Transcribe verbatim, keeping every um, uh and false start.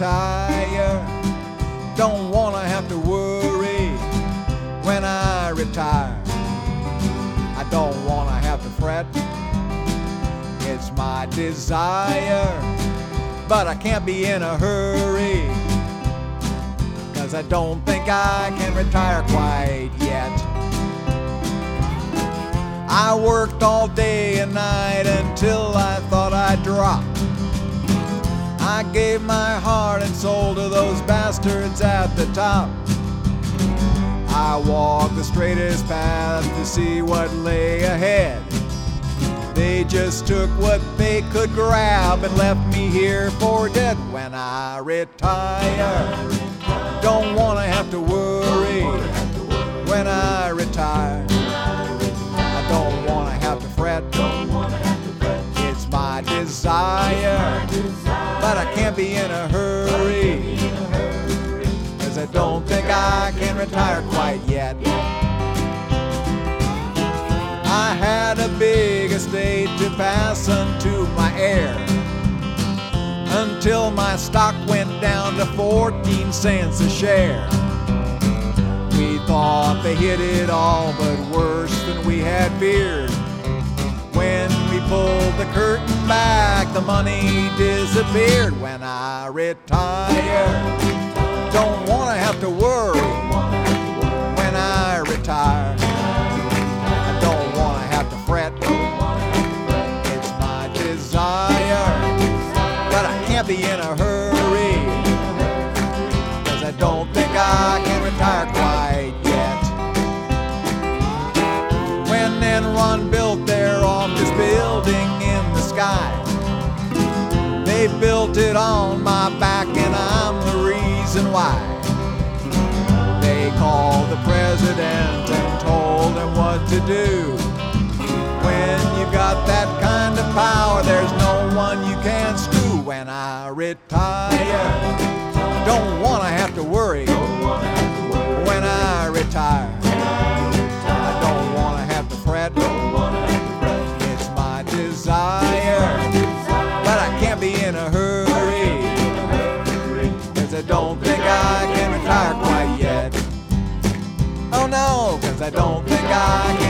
retire. Don't wanna have to worry when I retire. I don't wanna have to fret, it's my desire. But I can't be in a hurry, 'cause I don't think I can retire quite yet. I worked all day and night until I thought I'd drop. I gave my heart and soul to those bastards at the top. I walked the straightest path to see what lay ahead. They just took what they could grab and left me here for dead. When I retire, don't wanna have to worry when I retire. I don't wanna have to fret, it's my desire. But I can't be in a hurry, 'cause I don't think I can retire quite yet. I had a big estate to pass unto my heir, until my stock went down to fourteen cents a share. We thought they hit it all, but worse than we had feared. When we pulled the curtain back, the money disappeared. When I retire, don't wanna have to worry when I retire. I don't wanna have to fret, it's my desire. But I can't be in a hurry, 'cause I don't think I can retire quite yet. When Enron built their office building in the sky, they built it on my back and I'm the reason why. They called the president and told him what to do. When you got that kind of power, there's no one you can screw. When I retire, don't wanna have to worry when I retire. I don't wanna have to fret, it's my desire. But I can't be in a hurry, 'cause I don't think I can retire quite yet. Oh no, 'cause I don't think I can